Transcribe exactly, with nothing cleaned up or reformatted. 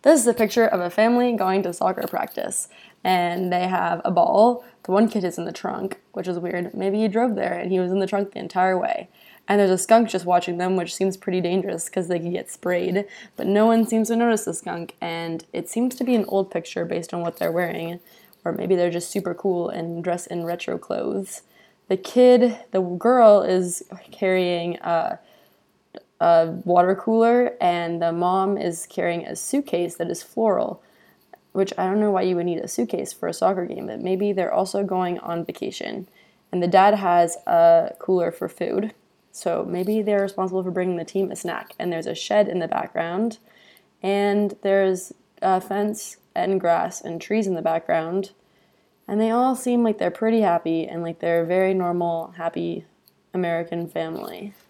This is a picture of a family going to soccer practice, and they have a ball. The one kid is in the trunk, which is weird. Maybe he drove there, and he was in the trunk the entire way. And there's a skunk just watching them, which seems pretty dangerous because they could get sprayed. But no one seems to notice the skunk, and it seems to be an old picture based on what they're wearing. Or maybe they're just super cool and dress in retro clothes. The kid, the girl, is carrying a, a water cooler, and the mom is carrying a suitcase that is floral, which I don't know why you would need a suitcase for a soccer game, but maybe they're also going on vacation. And the dad has a cooler for food, so maybe they're responsible for bringing the team a snack. And there's a shed in the background, and there's a fence and grass and trees in the background. And they all seem like they're pretty happy and like they're a very normal, happy American family.